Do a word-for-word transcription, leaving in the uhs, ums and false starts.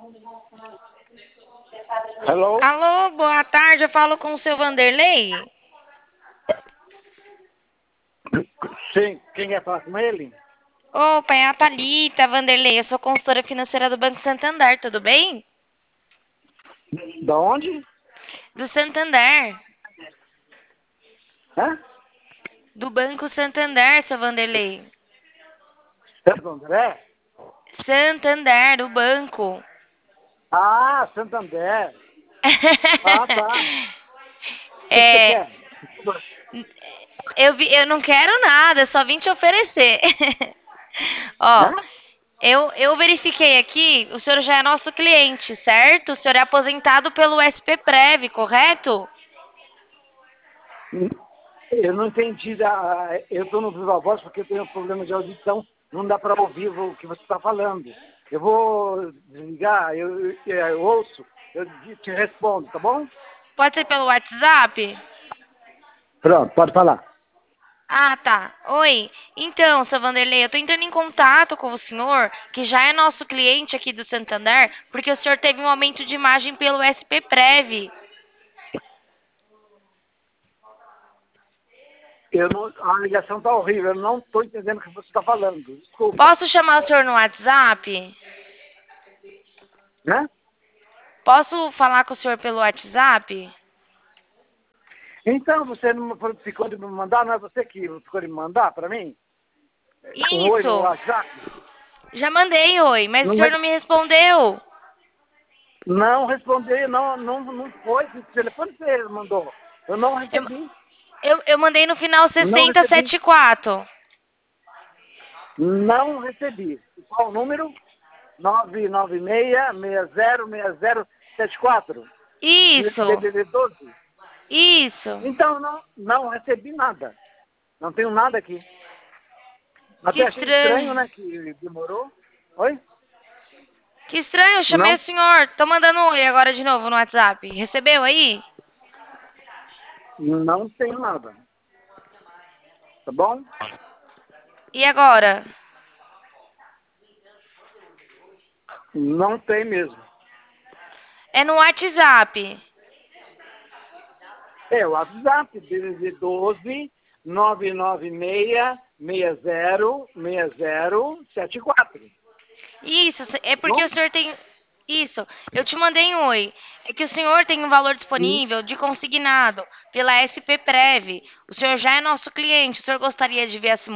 Hello? Alô, boa tarde. Eu falo com o seu Vanderlei. Sim, quem quer falar com ele? Opa, é a Thalita, Vanderlei. Eu sou consultora financeira do Banco Santander, tudo bem? Da onde? Do Santander. Hã? Do Banco Santander, seu Vanderlei. Santo André? Santander, o banco. Ah, Santander. Ah, tá. O que que você É, quer? Desculpa. eu, vi, eu não quero nada, eu só vim te oferecer. Hã? Ó, eu, eu verifiquei aqui, o senhor já é nosso cliente, certo? O senhor é aposentado pelo S P Prev, correto? Eu não entendi. Da... Eu estou no Viva Voz porque eu tenho um problema de audição. Não dá para ouvir o que você está falando. Eu vou desligar, eu, eu, eu ouço, eu te respondo, tá bom? Pode ser pelo WhatsApp? Pronto, pode falar. Ah, tá. Oi. Então, seu Vanderlei, eu tô entrando em contato com o senhor, que já é nosso cliente aqui do Santander, porque o senhor teve um aumento de imagem pelo S P Prev. Eu não, a ligação está horrível, eu não estou entendendo o que você está falando. Desculpa. Posso chamar o senhor no WhatsApp? Né? Posso falar com o senhor pelo WhatsApp? Então, você não ficou de me mandar, não é você que ficou de me mandar para mim? Um oi no Isso. WhatsApp? Já mandei, oi, mas o Não, senhor re- não me respondeu. não respondi, não, não, não foi. Que telefone você mandou? Eu não Eu, recebi. eu, eu mandei no final Não recebi. sessenta e sete quatro. Não recebi. Qual o número? nove nove seis, seis zero seis zero sete quatro. Isso. D D D doze. Isso. Então, não, não recebi nada. Não tenho nada aqui. Que Até achei estranho, estranho. né, que demorou. Oi? Que estranho, eu chamei o Não, senhor. Tô mandando um oi agora de novo no WhatsApp. Recebeu aí? não tenho nada. Tá bom? E agora? Não tem mesmo. É no WhatsApp. É o WhatsApp, D D D doze, nove nove seis, seis zero seis zero sete quatro. Isso, é porque Bom? o senhor tem. Isso, eu te mandei um oi. É que o senhor tem um valor Hum, disponível de consignado pela S P Prev. O senhor já é nosso cliente. O senhor gostaria de ver a